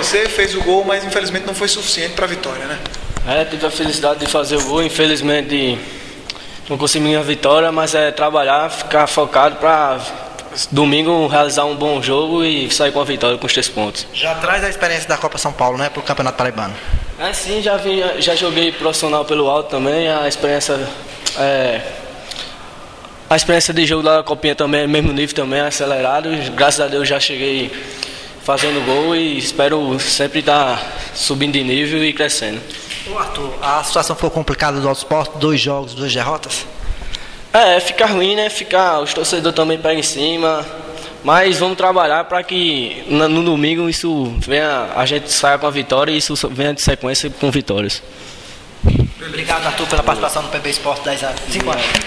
você, fez o gol, mas infelizmente não foi suficiente para a vitória, né? Tive a felicidade de fazer o gol, infelizmente não consegui a vitória, mas é trabalhar, ficar focado para domingo realizar um bom jogo e sair com a vitória com os 3 pontos. Já traz a experiência da Copa São Paulo, né, para o Campeonato Paraibano? Sim, já joguei profissional pelo alto também, a experiência de jogo da Copinha também é mesmo nível também, acelerado. Graças a Deus já cheguei fazendo gol e espero sempre estar subindo de nível e crescendo. Ô Arthur, a situação ficou complicada do Alto Sport, 2 jogos, 2 derrotas? Fica ruim, né? Os torcedores também pegam em cima, mas vamos trabalhar para que no domingo isso venha, a gente saia com a vitória e isso venha de sequência com vitórias. Obrigado, Arthur, pela participação no PB Esporte 10 a 5 anos.